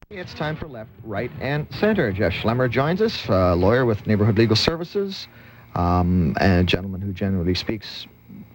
It's time for Left, Right, and Center. Jeff Schlemmer joins us, lawyer with Neighborhood Legal Services, and a gentleman who generally speaks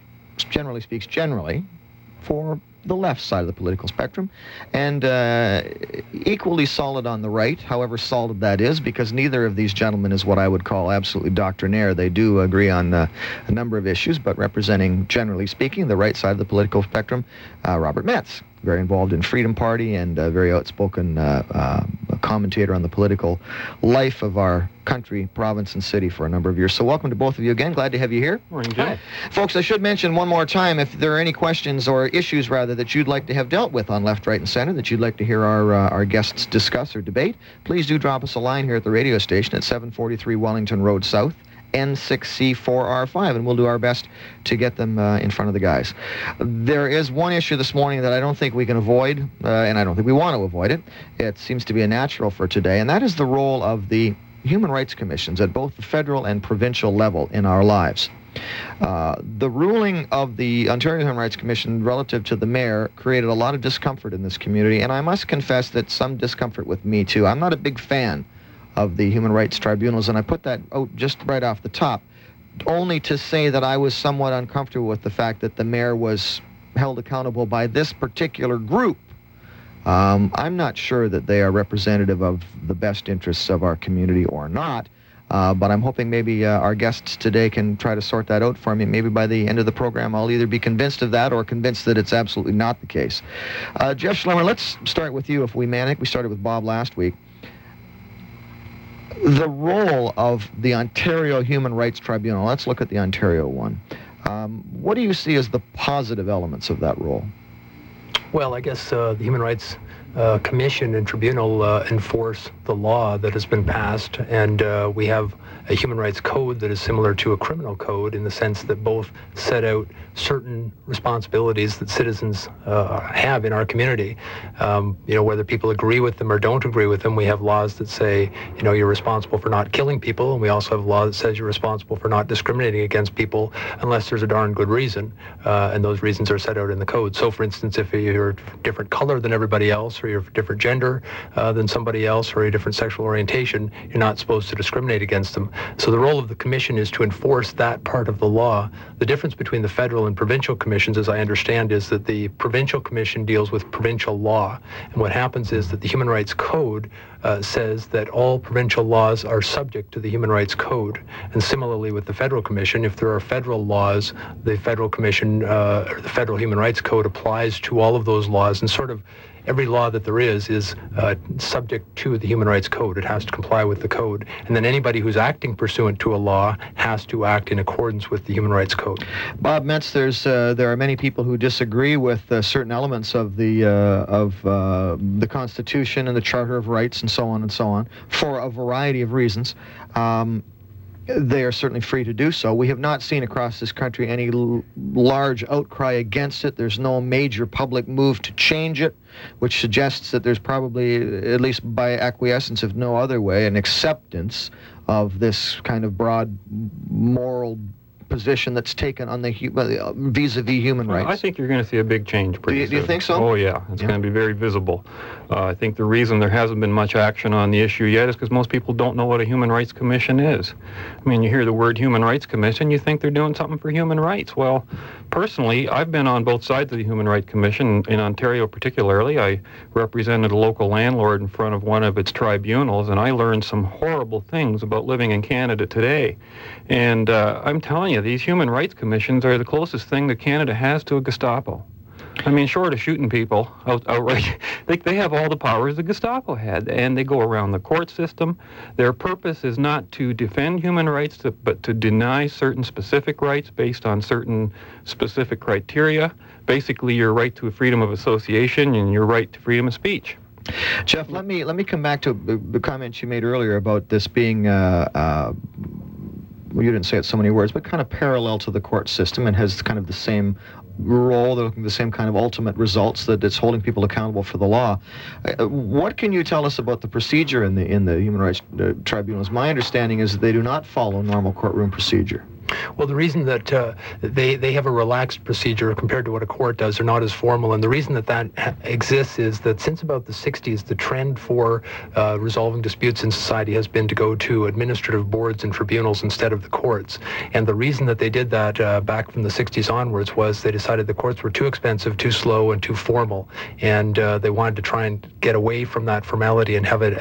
for the left side of the political spectrum, and equally solid on the right, however solid that is, because neither of these gentlemen is what I would call absolutely doctrinaire. They do agree on a number of issues, but representing, generally speaking, the right side of the political spectrum, Robert Metz, very involved in Freedom Party and a very outspoken commentator on the political life of our country, province, and city for a number of years. So welcome to both of you again. Glad to have you here. Morning, Jim. Folks, I should mention one more time, if there are any questions or issues, rather, that you'd like to have dealt with on Left, Right, and Center, that you'd like to hear our guests discuss or debate, please do drop us a line here at the radio station at 743 Wellington Road South, N6C4R5, and we'll do our best to get them in front of the guys. There is one issue this morning that I don't think we can avoid, and I don't think we want to avoid it. It seems to be a natural for today, and that is the role of the human rights commissions at both the federal and provincial level in our lives. The ruling of the Ontario Human Rights Commission relative to the mayor created a lot of discomfort in this community, and I must confess that some discomfort with me too. I'm not a big fan of the human rights tribunals, and I put that out just right off the top, only to say that I was somewhat uncomfortable with the fact that the mayor was held accountable by this particular group. I'm not sure that they are representative of the best interests of our community or not, but I'm hoping maybe our guests today can try to sort that out for me. Maybe by the end of the program I'll either be convinced of that or convinced that it's absolutely not the case. Jeff Schlemmer, let's start with you if we may. I think we started with Bob last week. The role of the Ontario Human Rights Tribunal, let's look at the Ontario one. What do you see as the positive elements of that role? Well, I guess the Human Rights Commission and Tribunal enforce the law that has been passed, and we have a human rights code that is similar to a criminal code in the sense that both set out certain responsibilities that citizens have in our community. Whether people agree with them or don't agree with them, we have laws that say, you're responsible for not killing people, and we also have a law that says you're responsible for not discriminating against people unless there's a darn good reason, and those reasons are set out in the code. So, for instance, if you're a different color than everybody else, or you're a different gender than somebody else, or a different sexual orientation, you're not supposed to discriminate against them. So the role of the commission is to enforce that part of the law. The difference between the federal and provincial commissions, as I understand, is that the provincial commission deals with provincial law. And what happens is that the Human Rights Code says that all provincial laws are subject to the Human Rights Code. And similarly with the Federal Commission, if there are federal laws, the Federal Commission, or the Federal Human Rights Code applies to all of those laws, and sort of every law that there is subject to the Human Rights Code. It has to comply with the code. And then anybody who's acting pursuant to a law has to act in accordance with the Human Rights Code. Bob Metz, there are many people who disagree with certain elements of the Constitution and the Charter of Rights and so on, for a variety of reasons. They are certainly free to do so. We have not seen across this country any large outcry against it. There's no major public move to change it, which suggests that there's probably, at least by acquiescence if no other way, an acceptance of this kind of broad moral position that's taken on the vis-a-vis human rights. I think you're going to see a big change pretty soon. Do you think so? Oh, yeah. It's going to be very visible. I think the reason there hasn't been much action on the issue yet is because most people don't know what a Human Rights Commission is. I mean, you hear the word Human Rights Commission, you think they're doing something for human rights. Well, personally, I've been on both sides of the Human Rights Commission. In Ontario particularly, I represented a local landlord in front of one of its tribunals, and I learned some horrible things about living in Canada today. And I'm telling you, these human rights commissions are the closest thing that Canada has to a Gestapo. I mean, short of shooting people outright, they have all the powers the Gestapo had, and they go around the court system. Their purpose is not to defend human rights, but to deny certain specific rights based on certain specific criteria. Basically, your right to freedom of association and your right to freedom of speech. Jeff, let me come back to the comments you made earlier about this being well, you didn't say it so many words, but kind of parallel to the court system and has kind of the same role, the same kind of ultimate results, that it's holding people accountable for the law. What can you tell us about the procedure in the Human Rights Tribunals? My understanding is that they do not follow normal courtroom procedure. Well, the reason that they have a relaxed procedure compared to what a court does, they're not as formal, and the reason that exists is that since about the 60s, the trend for resolving disputes in society has been to go to administrative boards and tribunals instead of the courts. And the reason that they did that back from the 60s onwards was they decided the courts were too expensive, too slow, and too formal, and they wanted to try and get away from that formality and have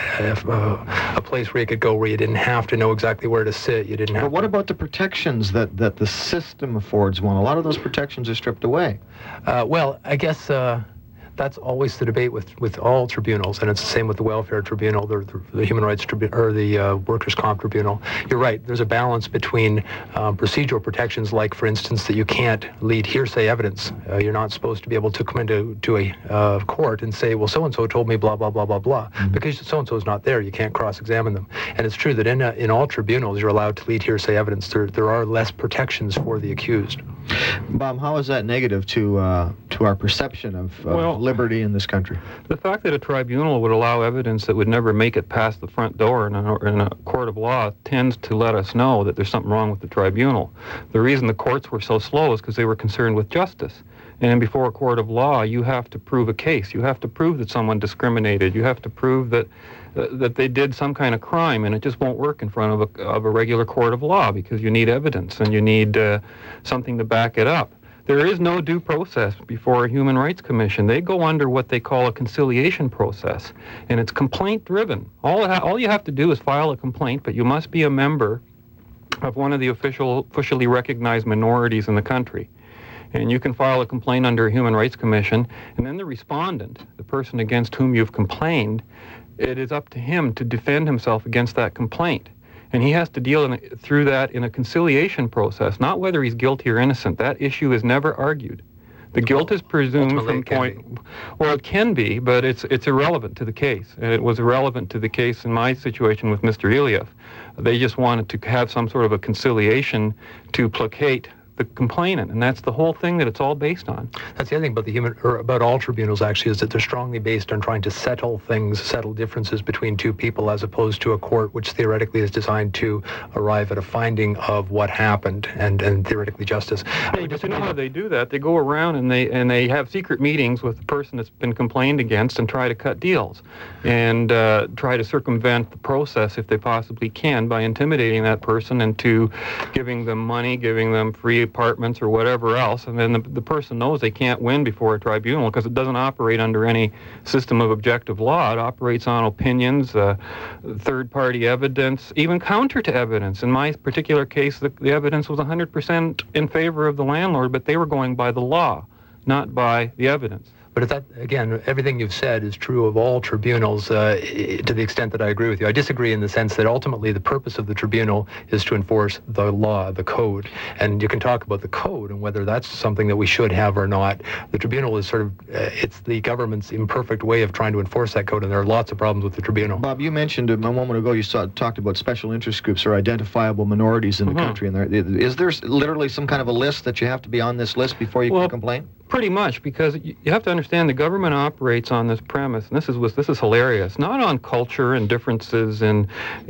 a place where you could go where you didn't have to know exactly where to sit. You didn't have. But what about the protections that the system affords one? A lot of those protections are stripped away. Well, I guess that's always the debate with all tribunals, and it's the same with the Welfare Tribunal, the Human Rights Tribunal, or the Workers' Comp Tribunal. You're right, there's a balance between procedural protections, like, for instance, that you can't lead hearsay evidence. You're not supposed to be able to come into a court and say, well, so-and-so told me blah, blah, blah, blah, blah. Mm-hmm. Because so-and-so is not there, you can't cross-examine them. And it's true that in all tribunals, you're allowed to lead hearsay evidence. There are less protections for the accused. Bob, how is that negative to our perception of liberty in this country? The fact that a tribunal would allow evidence that would never make it past the front door in a court of law tends to let us know that there's something wrong with the tribunal. The reason the courts were so slow is because they were concerned with justice. And before a court of law, you have to prove a case. You have to prove that someone discriminated. You have to prove that they did some kind of crime, and it just won't work in front of a regular court of law because you need evidence and you need something to back it up. There is no due process before a Human Rights Commission. They go under what they call a conciliation process, and it's complaint-driven. All you have to do is file a complaint, but you must be a member of one of the officially recognized minorities in the country. And you can file a complaint under a Human Rights Commission, and then the respondent, the person against whom you've complained, it is up to him to defend himself against that complaint. And he has to deal through that in a conciliation process, not whether he's guilty or innocent. That issue is never argued. The guilt is presumed from point. Well, it can be, but it's irrelevant to the case. And it was irrelevant to the case in my situation with Mr. Iliev. They just wanted to have some sort of a conciliation to placate the complainant, and that's the whole thing that it's all based on. That's the other thing about all tribunals, actually, is that they're strongly based on trying to settle differences between two people, as opposed to a court, which theoretically is designed to arrive at a finding of what happened and theoretically justice. Hey, but you know how they do that? They go around and they have secret meetings with the person that's been complained against and try to cut deals and try to circumvent the process if they possibly can by intimidating that person into giving them money, giving them free apartments or whatever else, and then the person knows they can't win before a tribunal because it doesn't operate under any system of objective law. It operates on opinions, third-party evidence, even counter to evidence. In my particular case, the evidence was 100% in favor of the landlord, but they were going by the law, not by the evidence. But that, again, everything you've said is true of all tribunals to the extent that I agree with you. I disagree in the sense that ultimately the purpose of the tribunal is to enforce the law, the code. And you can talk about the code and whether that's something that we should have or not. The tribunal is sort of, it's the government's imperfect way of trying to enforce that code, and there are lots of problems with the tribunal. Bob, you mentioned a moment ago, you talked about special interest groups or identifiable minorities in the country. And is there literally some kind of a list that you have to be on this list before you can complain? Pretty much, because you have to understand the government operates on this premise, and this is hilarious, not on culture and differences in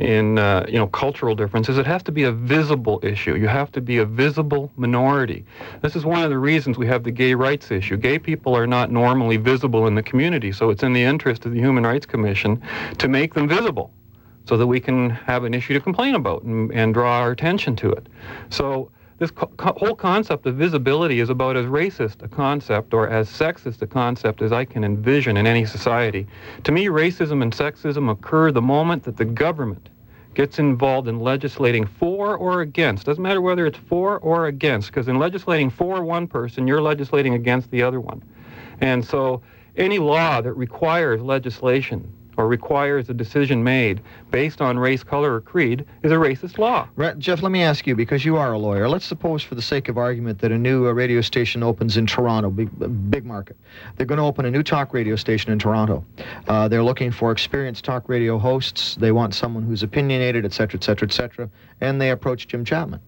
cultural differences. It has to be a visible issue. You have to be a visible minority. This is one of the reasons we have the gay rights issue. Gay people are not normally visible in the community, so it's in the interest of the Human Rights Commission to make them visible so that we can have an issue to complain about and draw our attention to it. So this whole concept of visibility is about as racist a concept or as sexist a concept as I can envision in any society. To me, racism and sexism occur the moment that the government gets involved in legislating for or against. Doesn't matter whether it's for or against, because in legislating for one person, you're legislating against the other one. And so any law that requires legislation or requires a decision made based on race, color, or creed is a racist law. Right, Jeff, let me ask you, because you are a lawyer, let's suppose for the sake of argument that a new radio station opens in Toronto, big market. They're going to open a new talk radio station in Toronto. They're looking for experienced talk radio hosts. They want someone who's opinionated, et cetera, et cetera, et cetera. And they approach Jim Chapman.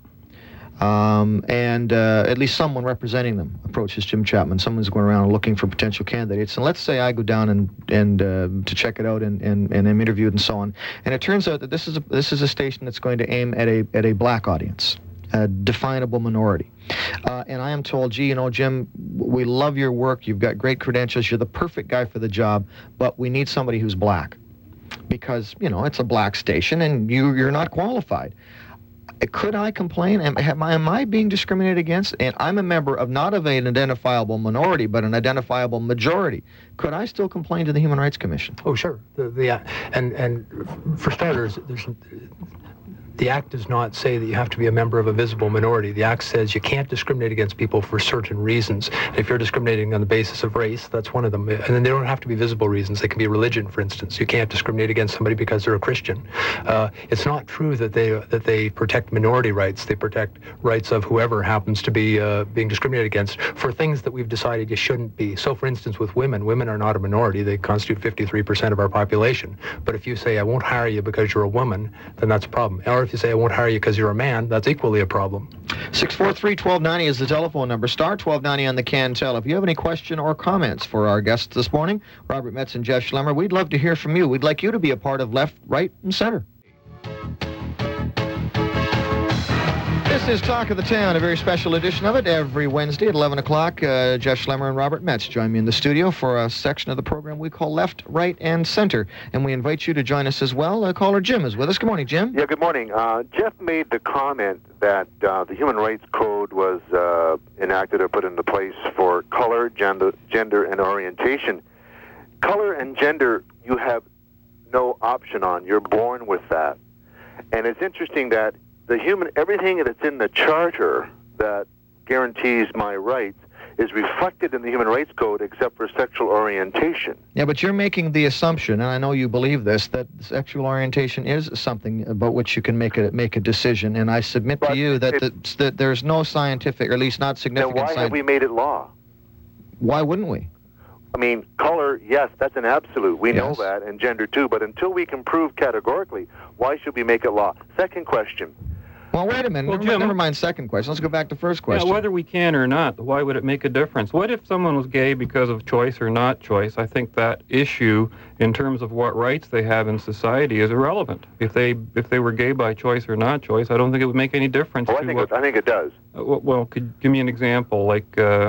At least someone representing them approaches Jim Chapman. Someone's going around looking for potential candidates. And let's say I go down and to check it out and am interviewed and so on. And it turns out that this is a station that's going to aim at a black audience. a definable minority. And I am told, gee, you know, Jim, we love your work. You've got great credentials. You're the perfect guy for the job, but we need somebody who's black because, you know, it's a black station and you're not qualified. Could I complain? Am I being discriminated against? And I'm a member of not of an identifiable minority, but an identifiable majority. Could I still complain to the Human Rights Commission? Oh, sure. And for starters, the Act does not say that you have to be a member of a visible minority. The Act says you can't discriminate against people for certain reasons. And if you're discriminating on the basis of race, that's one of them. And then they don't have to be visible reasons. They can be religion, for instance. You can't discriminate against somebody because they're a Christian. It's not true that they protect minority rights. They protect rights of whoever happens to be being discriminated against for things that we've decided you shouldn't be. So, for instance, with women are not a minority. They constitute 53% of our population. But if you say, I won't hire you because you're a woman, then that's a problem. Or if you say, I won't hire you because you're a man, that's equally a problem. 643-1290 is the telephone number. Star 1290 on the Cantel. If you have any question or comments for our guests this morning, Robert Metz and Jeff Schlemmer, we'd love to hear from you. We'd like you to be a part of Left, Right, and Center. This is Talk of the Town, a very special edition of it. Every Wednesday at 11 o'clock, Jeff Schlemmer and Robert Metz join me in the studio for a section of the program we call Left, Right, and Center. And we invite you to join us as well. Caller Jim is with us. Good morning, Jim. Yeah, good morning. Jeff made the comment that the Human Rights Code was enacted or put into place for color, gender, and orientation. Color and gender, you have no option on. You're born with that. And it's interesting that everything that's in the Charter that guarantees my rights is reflected in the Human Rights Code except for sexual orientation. Yeah, but you're making the assumption, and I know you believe this, that sexual orientation is something about which you can make a decision, and I submit to you that there's no scientific, or at least not significant scientific... Then why have we made it law? Why wouldn't we? I mean, color, yes, that's an absolute. We know that, and gender too, but until we can prove categorically, why should we make it law? Second question. Well, wait a minute. Well, Jim, never mind second question. Let's go back to first question. Yeah, whether we can or not, why would it make a difference? What if someone was gay because of choice or not choice? I think that issue, in terms of what rights they have in society, is irrelevant. If they were gay by choice or not choice, I don't think it would make any difference. Well, I think it does. Well, could you give me an example? Like,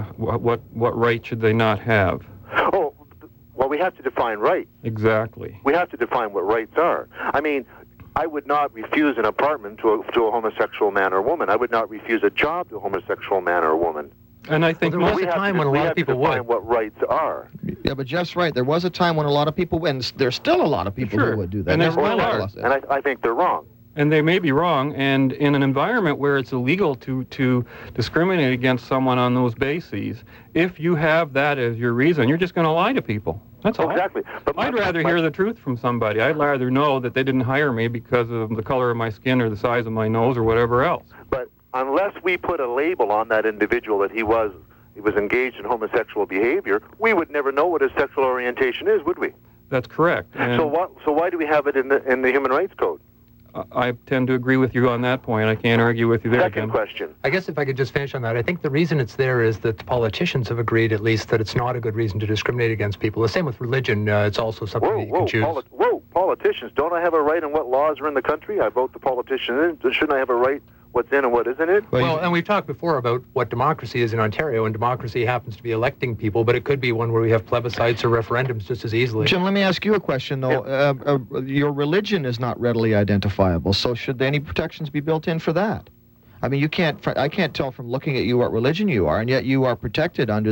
what right should they not have? Oh, well, we have to define rights. Exactly. We have to define what rights are. I mean, I would not refuse an apartment to a homosexual man or woman. I would not refuse a job to a homosexual man or woman. And I think there was a time when a lot of people would. We have to define what rights are. Yeah, but Jeff's right. There was a time when a lot of people, and there's still a lot of people who would do that. And Never mind and I think they're wrong. And they may be wrong, and in an environment where it's illegal to discriminate against someone on those bases, if you have that as your reason, you're just going to lie to people. That's all. Exactly. But I'd rather hear the truth from somebody. I'd rather know that they didn't hire me because of the color of my skin or the size of my nose or whatever else. But unless we put a label on that individual that he was engaged in homosexual behavior, we would never know what his sexual orientation is, would we? That's correct. And so why do we have it in the Human Rights Code? I tend to agree with you on that point. I can't argue with you there. Second question. I guess if I could just finish on that, I think the reason it's there is that the politicians have agreed, at least, that it's not a good reason to discriminate against people. The same with religion. It's also something that you can choose. Politicians, don't I have a right in what laws are in the country? I vote the politician in. Shouldn't I have a right what's in and what isn't it? Well, and we've talked before about what democracy is in Ontario, and democracy happens to be electing people, but it could be one where we have plebiscites or referendums just as easily. Jim, let me ask you a question, though. Yeah. Your religion is not readily identifiable, so should any protections be built in for that? I mean, I can't tell from looking at you what religion you are, and yet you are protected under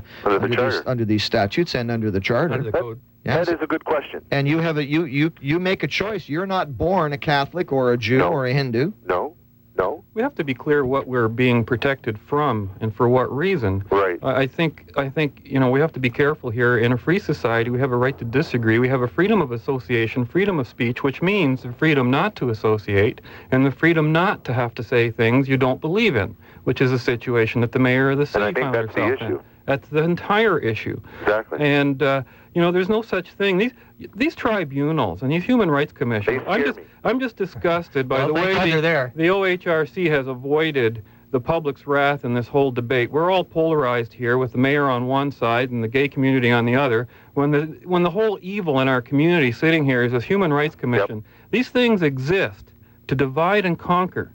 under these statutes and under the Charter. Under the code. Yes. That is a good question. And you have you make a choice. You're not born a Catholic or a Jew or a Hindu. No. We have to be clear what we're being protected from and for what reason. Right. I think we have to be careful here. In a free society, we have a right to disagree. We have a freedom of association, freedom of speech, which means the freedom not to associate and the freedom not to have to say things you don't believe in, which is a situation that the mayor of the city found herself in. And I think that's the issue. That's the entire issue. Exactly. And there's no such thing. These tribunals and these human rights commissions. I'm just disgusted by the way the OHRC has avoided the public's wrath in this whole debate. We're all polarized here with the mayor on one side and the gay community on the other. When the whole evil in our community sitting here is this human rights commission. Yep. These things exist to divide and conquer.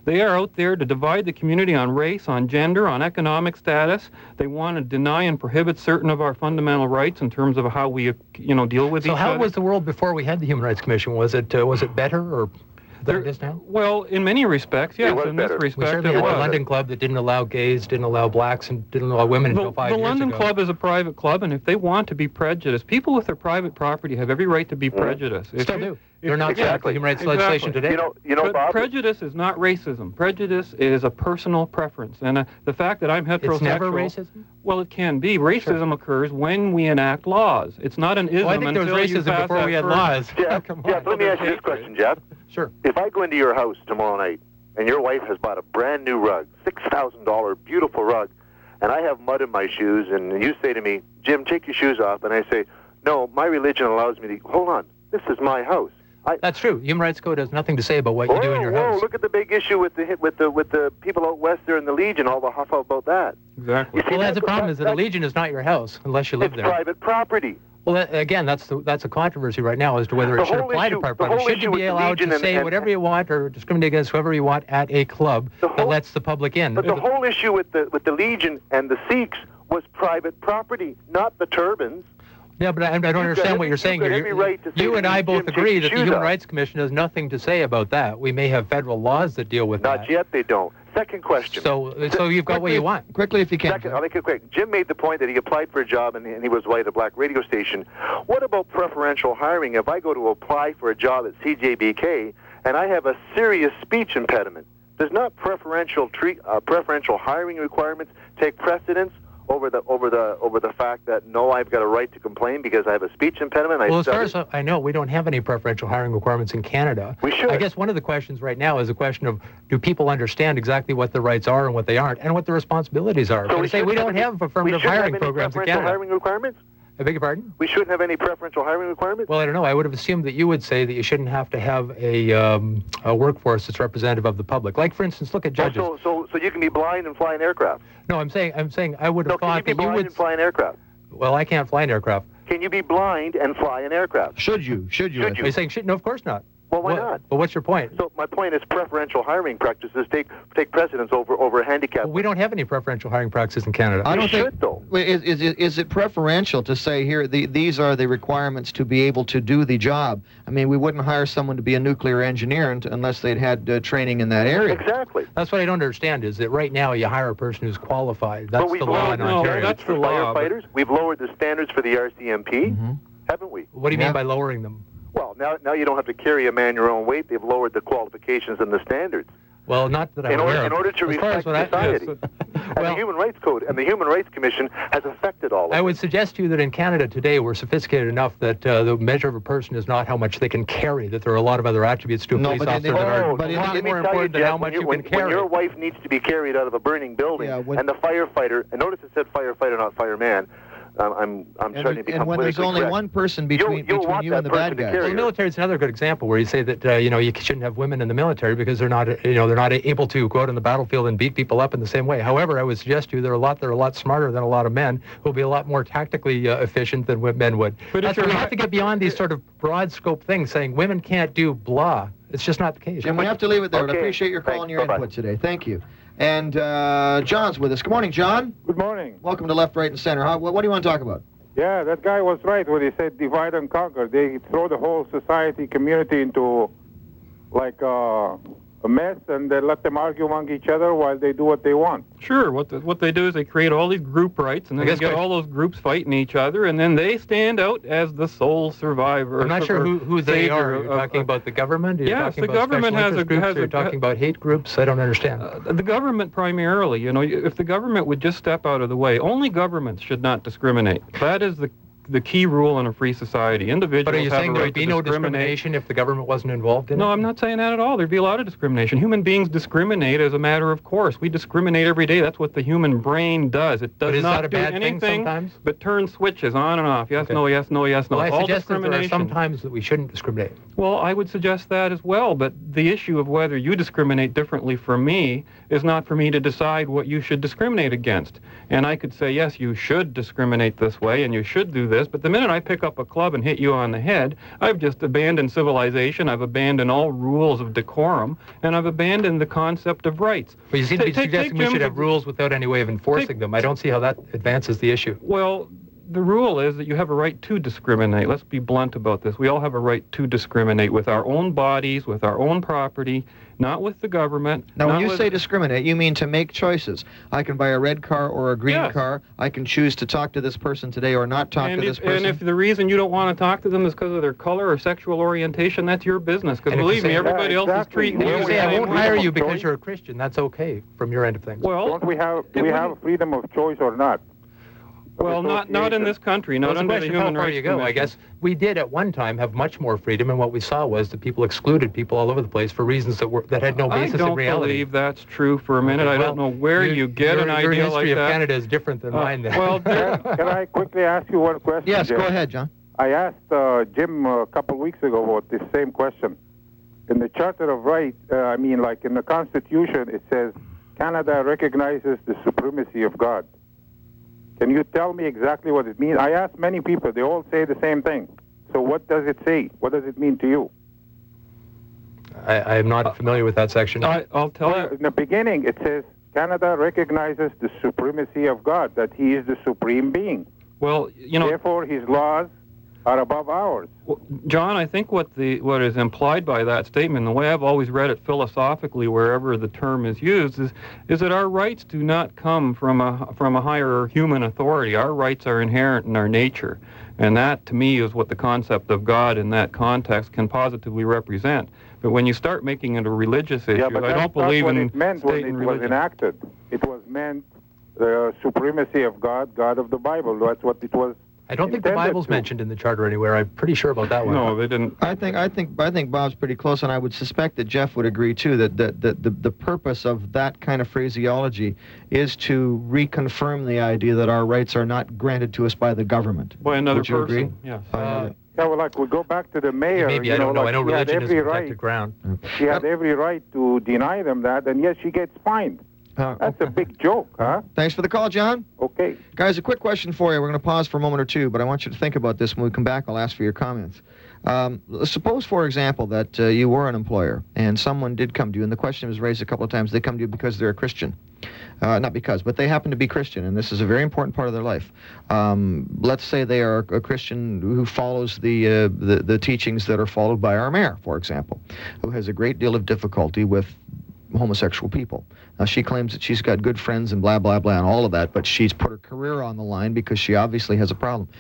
They are out there to divide the community on race, on gender, on economic status. They want to deny and prohibit certain of our fundamental rights in terms of how we, deal with each other. So how was the world before we had the Human Rights Commission? Was it better or than it is now? Well, in many respects, yes. was In better. this We respect, certainly it had the was. London Club that didn't allow gays, didn't allow blacks, and didn't allow women until 5 years ago. The London Club is a private club, and if they want to be prejudiced, people with their private property have every right to be prejudiced. Still do. They're not Exactly. exactly. Human rights legislation today. Bob, Prejudice is not racism. Prejudice is a personal preference, and the fact that I'm heterosexual. It's never racism? Well, it can be. Racism occurs when we enact laws. It's not an ism Well, I think there was until you racism pass before that we had first- laws. Jeff, Come Jeff, on. let me ask you this question, Jeff. Sure. If I go into your house tomorrow night and your wife has bought a brand new rug, $6,000 beautiful rug, and I have mud in my shoes, and you say to me, Jim, take your shoes off, and I say, no, my religion allows me to, hold on, this is my house. That's true. Human Rights Code has nothing to say about what you do in your house. Look at the big issue with the people out west there in the Legion, all the huff about that. Exactly. You see, Well, that's the problem, is that the Legion is not your house unless you live It's there. private property. Well, again, that's a controversy right now as to whether The it should whole apply to issue- private the property. whole Should issue you with be the allowed Legion to say and- whatever you want or discriminate against whoever you want at a club that lets the public in? But the whole issue with the Legion and the Sikhs was private property, not the turbans. Yeah, but I don't understand what you're saying here. you've got every right to say You to and me, I both Jim, take agree your that the shoes Human off. Rights Commission has nothing to say about that. We may have federal laws that deal with that. Not yet, they don't. Second question. So you've got what you want. Quickly, if you can. Second, I'll make it quick. Jim made the point that he applied for a job and he was white at a black radio station. What about preferential hiring? If I go to apply for a job at CJBK and I have a serious speech impediment, does not preferential hiring requirements take precedence over the fact that no, I've got a right to complain because I have a speech impediment? Well, as far as I know, we don't have any preferential hiring requirements in Canada. We should. I guess one of the questions right now is a question of, do people understand exactly what their rights are and what they aren't, and what their responsibilities are? So we say we don't have affirmative hiring programs in Canada. Hiring requirements? I beg your pardon? We shouldn't have any preferential hiring requirements? Well, I don't know. I would have assumed that you would say that you shouldn't have to have a workforce that's representative of the public. Like, for instance, look at judges. So you can be blind and fly an aircraft? No, I'm saying I would have Can you thought be that you blind would. and fly an aircraft? Well, I can't fly an aircraft. Can you be blind and fly an aircraft? Should you? Should you? Are you saying shit? No, of course not. Well, why not? But what's your point? So my point is preferential hiring practices take precedence over handicap. Well, we don't have any preferential hiring practices in Canada. I don't We think. should, though. Wait, is it preferential to say here these are the requirements to be able to do the job? I mean, we wouldn't hire someone to be a nuclear engineer unless they'd had training in that area. Exactly. That's what I don't understand, is that right now you hire a person who's qualified. That's But we've the law in lowered Ontario. that's for the law, but- firefighters. We've lowered the standards for the RCMP, haven't we? What do you Yeah. mean by lowering them? Well, now you don't have to carry a man your own weight. They've lowered the qualifications and the standards Well, not that I'm in aware of. order to As far as respect what I- society. Yes, And the Human Rights Code and the Human Rights Commission has affected all of I it. would suggest to you that in Canada today we're sophisticated enough that the measure of a person is not how much they can carry, that there are a lot of other attributes to a No, police but officer they- that are but a in- lot let me more tell you, important than Jeff, how much you when can carry. your wife needs to be carried out of a burning building, Yeah, when- and the firefighter, and notice it said firefighter, not fireman. I'm starting to become And when there's politically only correct. one person You'll between want you that and the person bad to guys. carry Well, the military is another good example where you say that you shouldn't have women in the military because they're not able to go out on the battlefield and beat people up in the same way. However, I would suggest to you they're a lot smarter than a lot of men who will be a lot more tactically efficient than what men would. But if That's why we you're- have to get beyond these sort of broad scope things saying women can't do blah. It's just not the case. Jim, we have to leave it there. I Okay. appreciate your call Thanks. and your Bye-bye. input today. Thank you. And John's with us. Good morning, John. Good morning. Welcome to Left, Right, and Center. What do you want to talk about? Yeah, that guy was right when he said divide and conquer. They throw the whole society, community into like a mess, and they let them argue among each other while they do what they want. Sure. What they do is they create all these group rights, and then I they guess get what- all those groups fighting each other, and then they stand out as the sole survivor. I'm not sure who they savior are. You're of- talking about the government? You're Yes, talking the about government special has interest a- groups, has or you're a- talking about hate groups? I don't understand. The government primarily, if the government would just step out of the way, only governments should not discriminate. That is the key rule in a free society. Individuals But are you have saying a there right would be to no discriminate. discrimination if the government wasn't involved in it? No, I'm not saying that at all. There'd be a lot of discrimination. Human beings discriminate as a matter of course. We discriminate every day. That's what the human brain does. It does But is not that a do bad thing anything sometimes? but turn switches on and off. Yes, Okay. no, yes, no, yes, no. Well, I all suggest that there are discrimination. some times that we shouldn't discriminate. Well, I would suggest that as well, but the issue of whether you discriminate differently from me is not for me to decide what you should discriminate against. And I could say, yes, you should discriminate this way, and you should do this. this, but the minute I pick up a club and hit you on the head, I've just abandoned civilization, I've abandoned all rules of decorum, and I've abandoned the concept of rights. Well, you seem to be suggesting we should have rules without any way of enforcing them. I don't see how that advances the issue. Well, the rule is that you have a right to discriminate. Let's be blunt about this. We all have a right to discriminate with our own bodies, with our own property, not with the government. Now, when you say discriminate, you mean to make choices. I can buy a red car or a green car. I can choose to talk to this person today or not talk to this person. And if the reason you don't want to talk to them is because of their color or sexual orientation, that's your business. Because believe me, everybody else is treating you. If you say, I won't hire you because you're a Christian, that's okay from your end of things. Well, do we have freedom of choice or not? Well, not in this country, not under the Human Rights Commission. I guess we did at one time have much more freedom, and what we saw was that people excluded people all over the place for reasons that had no basis in reality. I don't believe that's true for a minute. I don't know where you get an idea like that. Your history of Canada is different than mine then. Well, can I quickly ask you one question? Yes, Jim? Go ahead, John. I asked Jim a couple of weeks ago about this same question. In the Charter of Rights, like in the Constitution, it says Canada recognizes the supremacy of God. Can you tell me exactly what it means? I asked many people. They all say the same thing. So what does it say? What does it mean to you? I am not familiar with that section. I'll tell you. In the beginning, it says Canada recognizes the supremacy of God, that he is the supreme being. Well, therefore, his laws are above ours. Well, John, I think what is implied by that statement, the way I've always read it philosophically wherever the term is used, is that our rights do not come from a higher human authority. Our rights are inherent in our nature. And that, to me, is what the concept of God in that context can positively represent. But when you start making it a religious issue, I don't believe in state and religion. Was enacted. It was meant the supremacy of God, God of the Bible. That's what it was. I don't think the Bible's mentioned in the Charter anywhere. I'm pretty sure about that one. No, they didn't. I think Bob's pretty close, and I would suspect that Jeff would agree too. That the purpose of that kind of phraseology is to reconfirm the idea that our rights are not granted to us by the government. By another person. Would you agree? Yes. Yeah, well, like we go back to the mayor. Maybe I don't know. I know religion is protected ground. She had every right to deny them that, and yet she gets fined. That's a big joke, huh? Thanks for the call, John. Okay. Guys, a quick question for you. We're going to pause for a moment or two, but I want you to think about this. When we come back, I'll ask for your comments. Suppose, for example, that you were an employer and someone did come to you, and the question was raised a couple of times. They come to you because they're a Christian. Not because, but they happen to be Christian, and this is a very important part of their life. Let's say they are a Christian who follows the teachings that are followed by our mayor, for example, who has a great deal of difficulty with homosexual people. Now, she claims that she's got good friends and blah, blah, blah, and all of that, but she's put her career on the line because she obviously has a problem.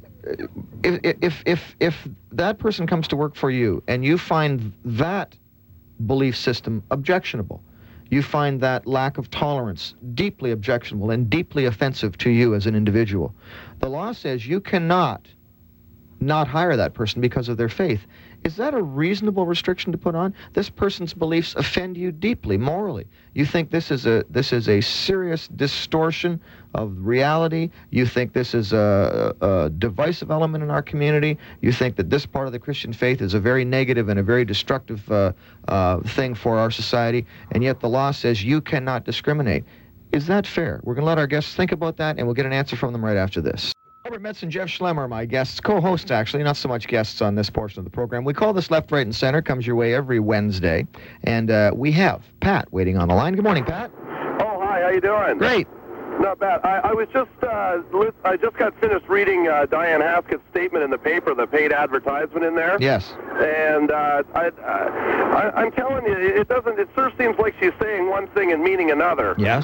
If that person comes to work for you and you find that belief system objectionable, you find that lack of tolerance deeply objectionable and deeply offensive to you as an individual, the law says you cannot not hire that person because of their faith. Is that a reasonable restriction to put on? This person's beliefs offend you deeply, morally. You think this is a serious distortion of reality. You think this is a divisive element in our community. You think that this part of the Christian faith is a very negative and a very destructive thing for our society, and yet the law says you cannot discriminate. Is that fair? We're going to let our guests think about that, and we'll get an answer from them right after this. Albert Metz and Jeff Schlemmer are my guests, co-hosts actually, not so much guests on this portion of the program. We call this Left, Right, and Center, comes your way every Wednesday, and we have Pat waiting on the line. Good morning, Pat. Oh, hi, how you doing? Great. Not bad. I was just, I just got finished reading Diane Haskett's statement in the paper, the paid advertisement in there. Yes. And I'm telling you, it sort of seems like she's saying one thing and meaning another. Yes.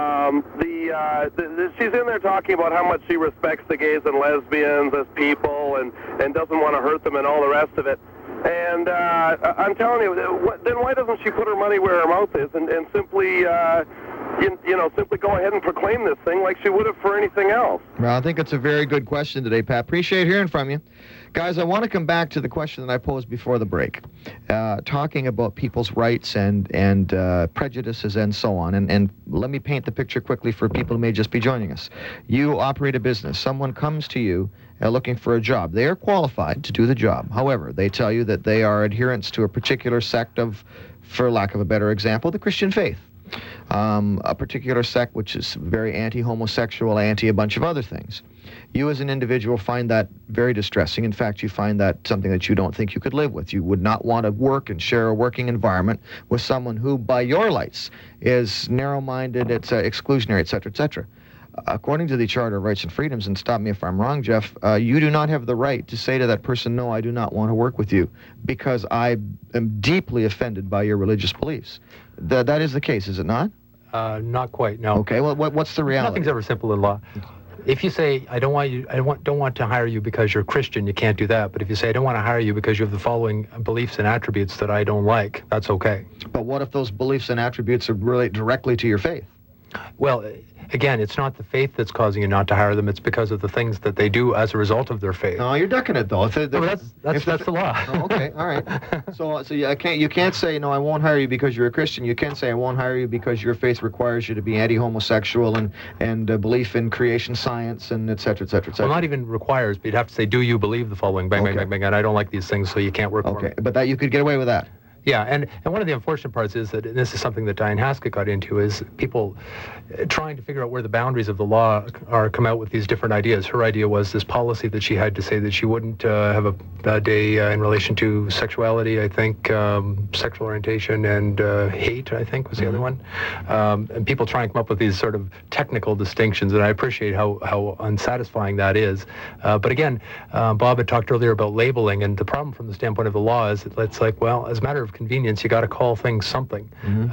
She's in there talking about how much she respects the gays and lesbians as people and doesn't want to hurt them and all the rest of it. And I'm telling you, then why doesn't she put her money where her mouth is and simply, simply go ahead and proclaim this thing like she would have for anything else? Well, I think it's a very good question today, Pat. Appreciate hearing from you. Guys, I want to come back to the question that I posed before the break, talking about people's rights and prejudices and so on. And let me paint the picture quickly for people who may just be joining us. You operate a business. Someone comes to you looking for a job. They are qualified to do the job. However, they tell you that they are adherents to a particular sect of, for lack of a better example, the Christian faith. A particular sect which is very anti-homosexual, anti a bunch of other things. You as an individual find that very distressing. In fact, you find that something that you don't think you could live with. You would not want to work and share a working environment with someone who, by your lights, is narrow-minded, it's exclusionary, et cetera, et cetera. According to the Charter of Rights and Freedoms, and stop me if I'm wrong, Jeff, you do not have the right to say to that person, no, I do not want to work with you because I am deeply offended by your religious beliefs. That is the case, is it not? Not quite, no. Okay, well, what's the reality? Nothing's ever simple in law. If you say, I don't want to hire you because you're Christian, you can't do that. But if you say, I don't want to hire you because you have the following beliefs and attributes that I don't like, that's okay. But what if those beliefs and attributes are relate directly to your faith? Well, again, it's not the faith that's causing you not to hire them. It's because of the things that they do as a result of their faith. No, you're ducking it, though. That's the law. Oh, okay, all right. So you can't say, no, I won't hire you because you're a Christian. You can say, I won't hire you because your faith requires you to be anti-homosexual and belief in creation science and et cetera, et cetera, et cetera. Well, not even requires, but you'd have to say, do you believe the following? Bang, bang, bang, bang, and I don't like these things, so you can't work for me. Okay, but that you could get away with that. Yeah, and one of the unfortunate parts is that, and this is something that Diane Haskett got into, is people trying to figure out where the boundaries of the law are, come out with these different ideas. Her idea was this policy that she had to say that she wouldn't have a bad day in relation to sexuality, I think, sexual orientation, and hate, I think, was the other one. And people try and come up with these sort of technical distinctions, and I appreciate how unsatisfying that is. But again, Bob had talked earlier about labeling, and the problem from the standpoint of the law is that it's like, well, as a matter of convenience, you got to call things something.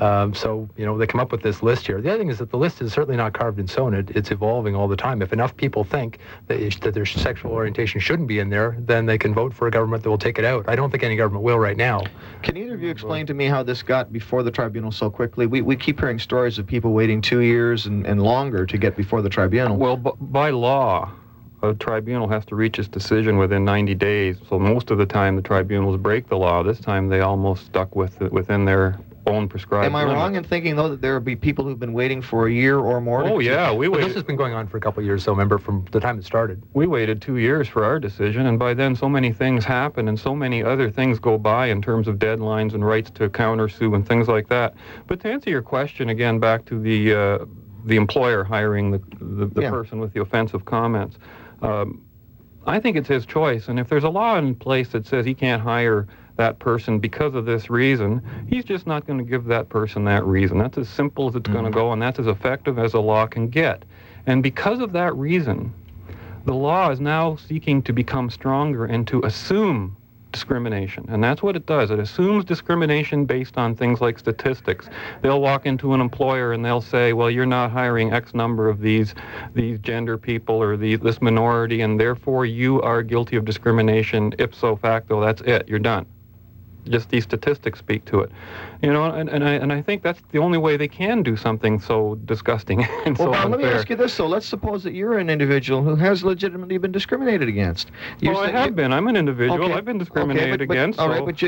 So, they come up with this list here. The other thing is that the list is certainly not carved in stone. It's evolving all the time. If enough people think that their sexual orientation shouldn't be in there, then they can vote for a government that will take it out. I don't think any government will right now. Can either of you explain to me how this got before the tribunal so quickly? We keep hearing stories of people waiting 2 years and longer to get before the tribunal. Well, by law, a tribunal has to reach its decision within 90 days. So most of the time the tribunals break the law. This time they almost stuck within their own prescribed Am I wrong in thinking, though, that there will be people who've been waiting for a year or more? Oh, yeah. This has been going on for a couple of years, so remember, from the time it started. We waited 2 years for our decision, and by then so many things happen and so many other things go by in terms of deadlines and rights to countersue and things like that. But to answer your question, again, back to the employer hiring the person with the offensive comments, I think it's his choice, and if there's a law in place that says he can't hire that person because of this reason, he's just not going to give that person that reason. That's as simple as it's going to go, and that's as effective as a law can get. And because of that reason, the law is now seeking to become stronger and to assume discrimination. And that's what it does. It assumes discrimination based on things like statistics. They'll walk into an employer and they'll say, well, you're not hiring X number of these gender people or this minority, and therefore you are guilty of discrimination. Ipso facto, that's it. You're done. Just these statistics speak to it, and I think that's the only way they can do something so disgusting and so unfair. Let me ask you this, though. Let's suppose that you're an individual who has legitimately been discriminated against. I have been. I'm an individual. Okay. I've been discriminated against. All right, but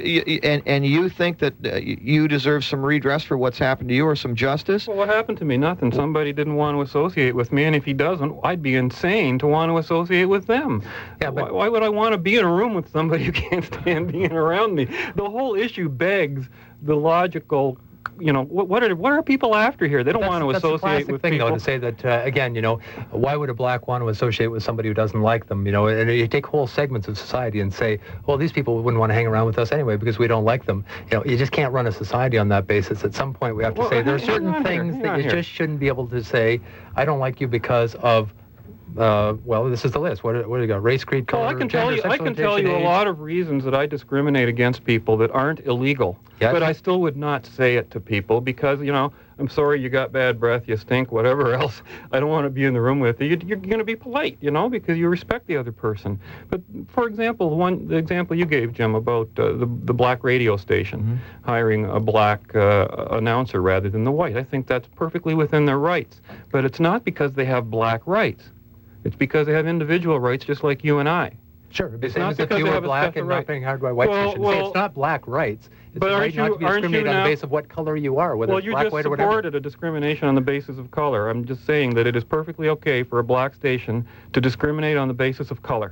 you think that you deserve some redress for what's happened to you or some justice? Well, what happened to me? Nothing. Somebody didn't want to associate with me, and if he doesn't, I'd be insane to want to associate with them. Yeah, but why would I want to be in a room with somebody who can't stand being around me? The whole issue begs the logical, what are people after here? They don't want to associate with thing, people. Though, to say that, again, why would a black want to associate with somebody who doesn't like them? And you take whole segments of society and say, well, these people wouldn't want to hang around with us anyway because we don't like them. You just can't run a society on that basis. At some point, we have to say there are certain things that you just shouldn't be able to say, I don't like you because of this is the list. What do you got? Race, creed, color, I can tell you a lot of reasons that I discriminate against people that aren't illegal. Yes. But I still would not say it to people because, I'm sorry you got bad breath, you stink, whatever else. I don't want to be in the room with you. You're going to be polite, because you respect the other person. But, for example, the example you gave, Jim, about the black radio station hiring a black announcer rather than the white, I think that's perfectly within their rights. But it's not because they have black rights. It's because they have individual rights just like you and I. Sure. It's not because you were black and not being hired by white. It's not black rights. It's the right not to be discriminated on the basis of what color you are, whether it's black, white, or whatever. Well, you just supported a discrimination on the basis of color. I'm just saying that it is perfectly okay for a black station to discriminate on the basis of color.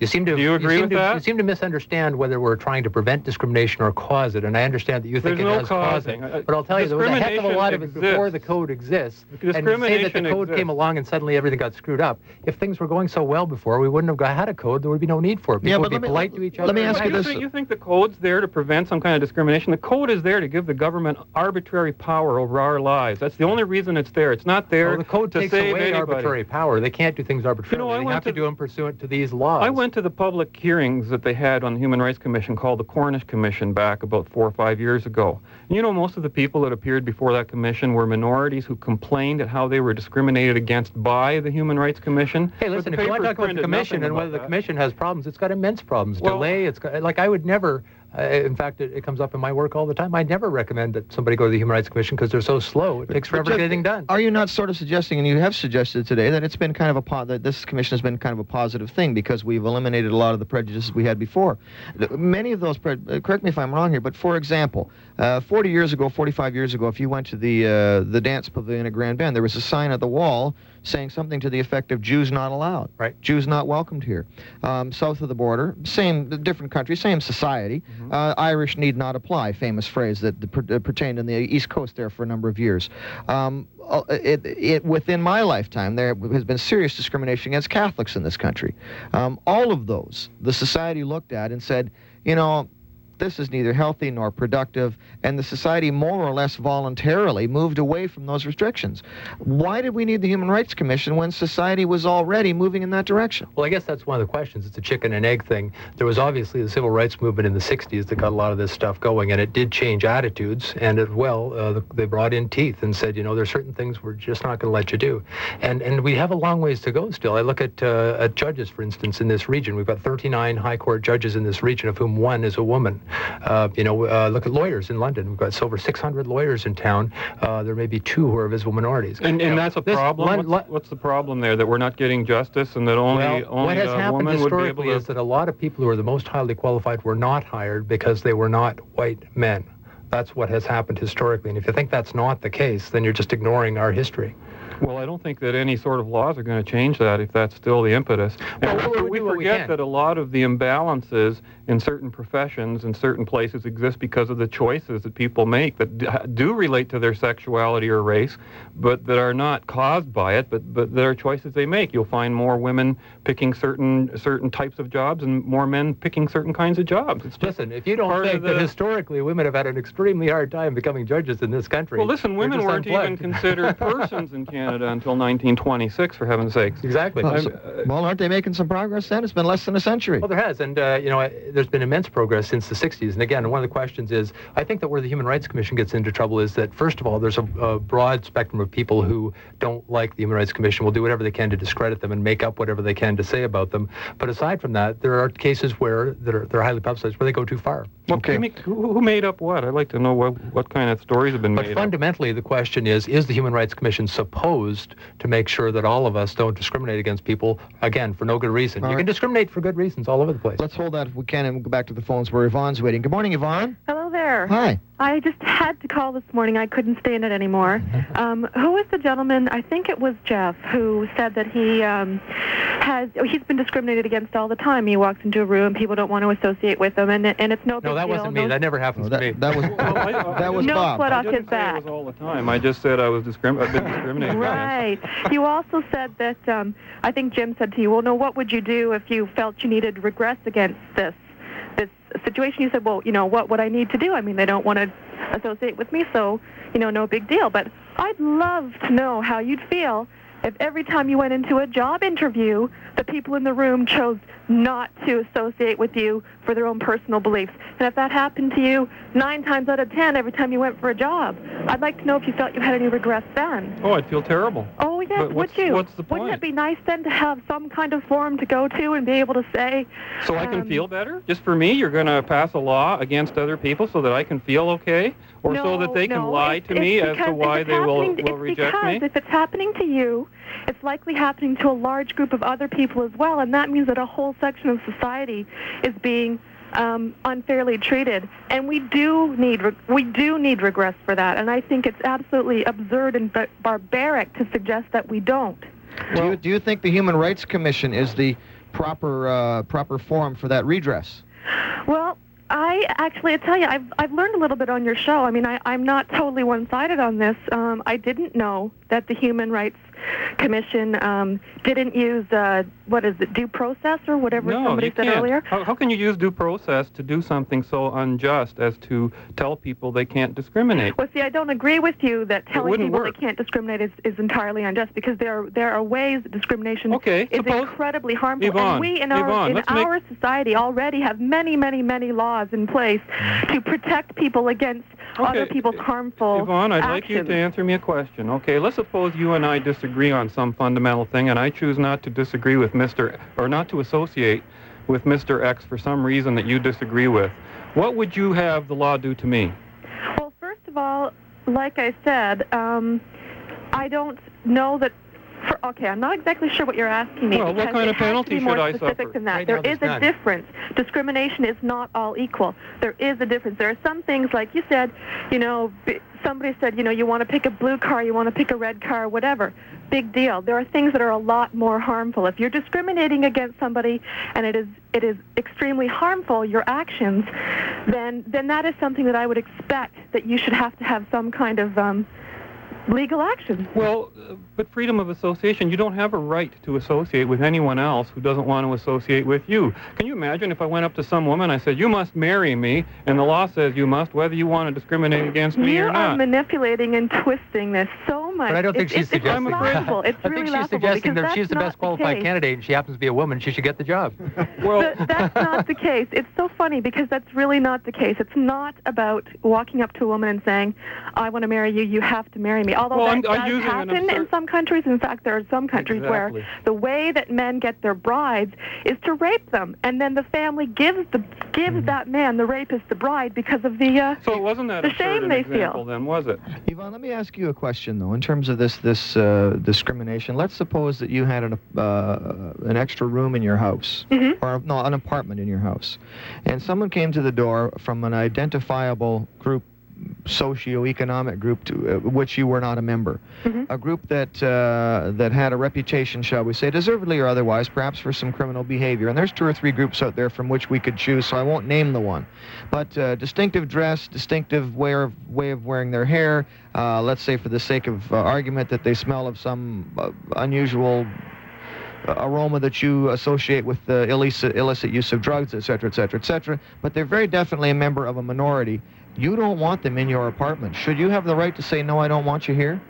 You seem to. Do you agree with that? You seem to misunderstand whether we're trying to prevent discrimination or cause it, and I understand that you think There's it no does cause it. causing. But I'll tell you, there was a heck of a lot of it before Discrimination the code exists. And to say that Discrimination the code exists. came along and suddenly everything got screwed up. If things were going so well before, we wouldn't have had a code. There would be no need for it. People would be polite to each other. let me ask you You this. think the code's there to prevent some kind of discrimination? The code is there to give the government arbitrary power over our lives. That's the only reason it's there. It's not there Well, the code to takes save away anybody. arbitrary power. They can't do things arbitrarily. I They went have to to- do them pursuant to these laws. I went to the public hearings that they had on the Human Rights Commission called the Cornish Commission back about 4 or 5 years ago. And most of the people that appeared before that commission were minorities who complained at how they were discriminated against by the Human Rights Commission. Hey, But listen, the if you want to papers talk about the printed commission nothing and whether about the that. commission has problems, it's got immense problems. Well- Delay, it's got, like I would never, in fact, it comes up in my work all the time. I never recommend that somebody go to the Human Rights Commission because they're so slow. It takes forever to Jeff, get anything done. Are you not sort of suggesting, and you have suggested today, that it's been kind of that this commission has been kind of a positive thing because we've eliminated a lot of the prejudices we had before? Many of those, correct me if I'm wrong here, but for example, 40 years ago, 45 years ago, if you went to the dance pavilion at Grand Bend, there was a sign at the wall saying something to the effect of Jews not allowed. Right. Jews not welcomed here. South of the border, different country, same society. Irish need not apply, famous phrase that pertained in the East Coast there for a number of years. Within my lifetime, there has been serious discrimination against Catholics in this country. All of those, the society looked at and said, this is neither healthy nor productive, and the society more or less voluntarily moved away from those restrictions. Why did we need the Human Rights Commission when society was already moving in that direction? Well, I guess that's one of the questions. It's a chicken and egg thing. There was obviously the civil rights movement in the 60s that got a lot of this stuff going, and it did change attitudes, and as well, they brought in teeth and said, there's certain things we're just not going to let you do. And we have a long ways to go still. I look at judges, for instance, in this region. We've got 39 high court judges in this region, of whom one is a woman. Look at lawyers in London. We've got over 600 lawyers in town. There may be 2 who are visible minorities. And that's a problem? What's the problem there, that we're not getting justice and that only what has happened women would be able historically to... is that a lot of people who are the most highly qualified were not hired because they were not white men. That's what has happened historically. And if you think that's not the case, then you're just ignoring our history. Well, I don't think that any sort of laws are going to change that if that's still the impetus. And we forget that a lot of the imbalances in certain professions and certain places exist because of the choices that people make that do relate to their sexuality or race, but that are not caused by it, but that are choices they make. You'll find more women picking certain types of jobs and more men picking certain kinds of jobs. Listen, if you don't think that historically women have had an extremely hard time becoming judges in this country... Well, listen, women weren't even considered persons in Canada until 1926, for heaven's sakes. Exactly. Well, aren't they making some progress then? It's been less than a century. Well, there has, and there's been immense progress since the 60s. And again, one of the questions is, I think that where the Human Rights Commission gets into trouble is that, first of all, there's a broad spectrum of people who don't like the Human Rights Commission, will do whatever they can to discredit them and make up whatever they can to say about them. But aside from that, there are cases where they're highly publicized, where they go too far. Okay. Who made up what? I'd like to know what kind of stories have been made up. But fundamentally, the question is the Human Rights Commission supposed to make sure that all of us don't discriminate against people, again, for no good reason? You can discriminate for good reasons all over the place. Let's hold that if we can and go back to the phones where Yvonne's waiting. Good morning, Yvonne. Hello there. Hi. I just had to call this morning. I couldn't stand it anymore. Who was the gentleman? I think it was Jeff, who said that he's been discriminated against all the time. He walks into a room, people don't want to associate with him, and it's no big deal. No, that wasn't me. That never happens to me. That was that was no Bob. sweat off his I didn't say back. it was all the time. I just said I've been discriminated Right. You also said that, I think Jim said to you, well, no, what would you do if you felt you needed to regress against this situation? You said, well, what would I need to do? I mean, they don't want to associate with me, so, no big deal. But I'd love to know how you'd feel if every time you went into a job interview, the people in the room chose not to associate with you for their own personal beliefs. And if that happened to you 9 times out of 10 every time you went for a job, I'd like to know if you felt you had any regrets then. Oh, I'd feel terrible. Oh, yes, But would you? what's the point? Wouldn't it be nice then to have some kind of forum to go to and be able to say... So I can feel better? Just for me, you're going to pass a law against other people so that I can feel okay? Or so that they can lie to me as to why they will reject me? If it's happening to you, it's likely happening to a large group of other people as well, and that means that a whole section of society is being unfairly treated. And we do need regress for that, and I think it's absolutely absurd and barbaric to suggest that we don't. Do you think the Human Rights Commission is the proper forum for that redress? Well, I tell you, I've learned a little bit on your show. I mean, I'm not totally one-sided on this. I didn't know that the Human Rights Commission didn't use, due process or whatever somebody said earlier? How can you use due process to do something so unjust as to tell people they can't discriminate? Well, see, I don't agree with you that telling people work. they can't discriminate is entirely unjust, because there are ways that discrimination is incredibly harmful. Yvonne, and we in our society already have many, many, many laws in place to protect people against other people's harmful Yvonne, I'd actions. like you to answer me a question. Okay, let's suppose you and I disagree on some fundamental thing, and I choose not to disagree with not to associate with Mr. X for some reason that you disagree with. What would you have the law do to me? Well, first of all, like I said, I don't know that. I'm not exactly sure what you're asking me. Well, what kind of penalty should I suffer? Specific than that. There is a difference. Discrimination is not all equal. There is a difference. There are some things, like you said, somebody said, you want to pick a blue car, you want to pick a red car, whatever. Big deal. There are things that are a lot more harmful. If you're discriminating against somebody and it is extremely harmful, your actions, then that is something that I would expect that you should have to have some kind of legal action. Well, but freedom of association, you don't have a right to associate with anyone else who doesn't want to associate with you. Can you imagine if I went up to some woman, I said, you must marry me, and the law says you must, whether you want to discriminate against me or not? You are manipulating and twisting this so much. But I don't think she's suggesting that. It's I really think she's suggesting that if she's the best qualified case. candidate and she happens to be a woman, she should get the job. Well, that's not the case. It's so funny because that's really not the case. It's not about walking up to a woman and saying, I want to marry you, you have to marry me. Although that does happen in some countries. In fact, there are some countries where the way that men get their brides is to rape them, and then the family gives that man, the rapist, the bride because of the so it wasn't that the shame they feel. Then, was it? Yvonne, let me ask you a question, though, in terms of this discrimination. Let's suppose that you had an extra room in your house, or an apartment in your house, and someone came to the door from an identifiable group, socioeconomic group to which you were not a member, a group that had a reputation, shall we say, deservedly or otherwise, perhaps for some criminal behavior. And there's 2 or 3 groups out there from which we could choose, so I won't name the one. But distinctive dress, distinctive way of wearing their hair. Let's say, for the sake of argument, that they smell of some unusual aroma that you associate with the illicit use of drugs, etc., etc., etc. But they're very definitely a member of a minority. You don't want them in your apartment. Should you have the right to say, no, I don't want you here?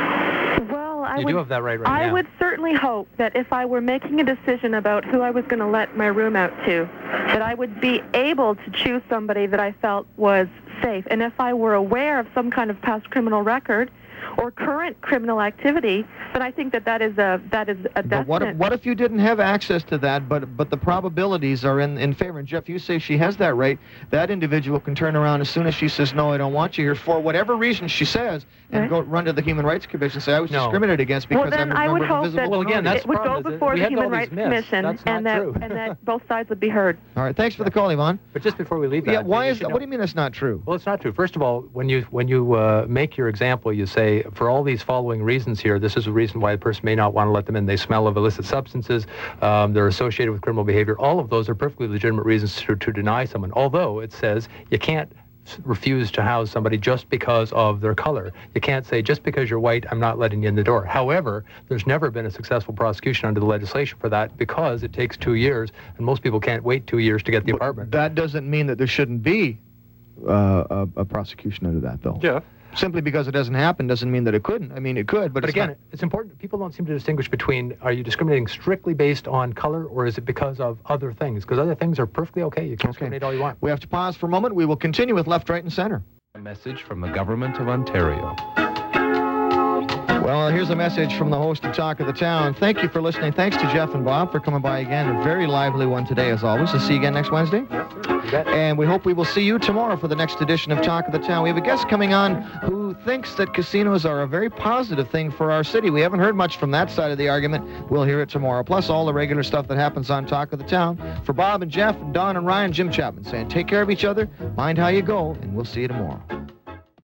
Well, you do have that right now. I would certainly hope that if I were making a decision about who I was going to let my room out to, that I would be able to choose somebody that I felt was safe. And if I were aware of some kind of past criminal record or current criminal activity, then I think that is a definite. But what if you didn't have access to that, but the probabilities are in favor? And Jeff, you say she has that right. That individual can turn around as soon as she says, no, I don't want you here, for whatever reason she says, and go run to the Human Rights Commission and say, I was discriminated against because I'm a member of a visible minority. That's it would go before the Human Rights Commission, and that both sides would be heard. All right, thanks for the call, Yvonne. But just before we leave that, what do you mean it's not true? Well, it's not true. First of all, when you make your example, you say, for all these following reasons here, this is a reason why the person may not want to let them in. They smell of illicit substances, they're associated with criminal behavior. All of those are perfectly legitimate reasons to deny someone, although it says you can't refuse to house somebody just because of their color. You can't say, just because you're white, I'm not letting you in the door. However, there's never been a successful prosecution under the legislation for that, because it takes 2 years, and most people can't wait 2 years to get the apartment. That doesn't mean that there shouldn't be a prosecution under that, though. Jeff? Simply because it doesn't happen doesn't mean that it couldn't. I mean, it could, but again, it's important. People don't seem to distinguish between, are you discriminating strictly based on color, or is it because of other things? Because other things are perfectly okay. You can discriminate all you want. We have to pause for a moment. We will continue with Left, Right, and Center. A message from the Government of Ontario. Well, here's a message from the host of Talk of the Town. Thank you for listening. Thanks to Jeff and Bob for coming by again. A very lively one today, as always. We'll see you again next Wednesday. And we hope we will see you tomorrow for the next edition of Talk of the Town. We have a guest coming on who thinks that casinos are a very positive thing for our city. We haven't heard much from that side of the argument. We'll hear it tomorrow. Plus all the regular stuff that happens on Talk of the Town. For Bob and Jeff, Don and Ryan, Jim Chapman saying take care of each other, mind how you go, and we'll see you tomorrow.